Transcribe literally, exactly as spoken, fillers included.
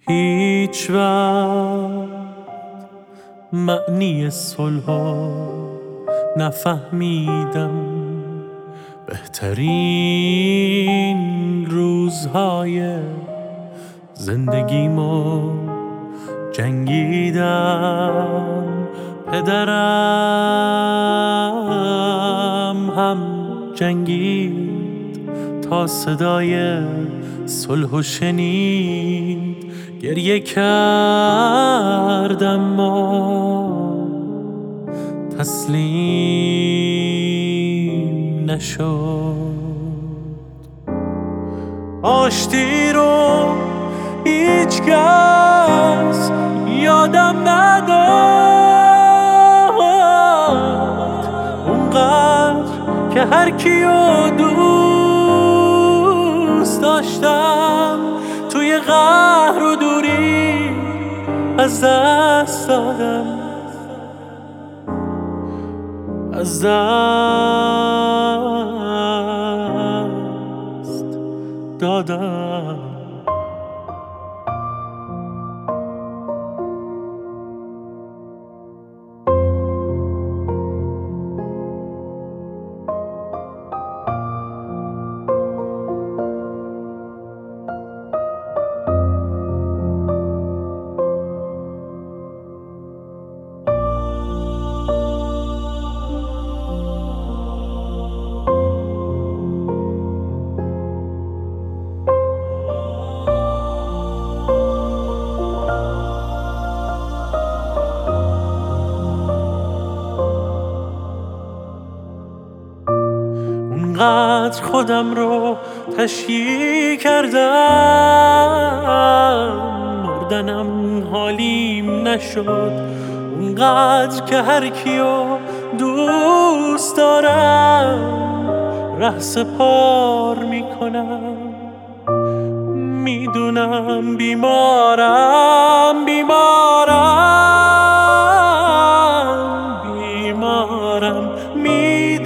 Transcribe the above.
هیچ وقت معنی صلحو نفهمیدم. بهترین روزهای زندگیمو جنگیدم. پدرم هم جنگید تا صدای صلحو شنید. گریه کردم ما تسلیم نشد. آشتی رو هیچ کس یادم نداد. اونقدر که هر کیو دوست داشتم توی قهر و دوری از دست دادم، از دست دادم. اونقدر خودم رو تشییع کردم مردنم حالیم نشد. اونقدر که هر کیو دوست دارم ره سپار میکنم. میدونم بیمارم بیمارم بیمارم میدونم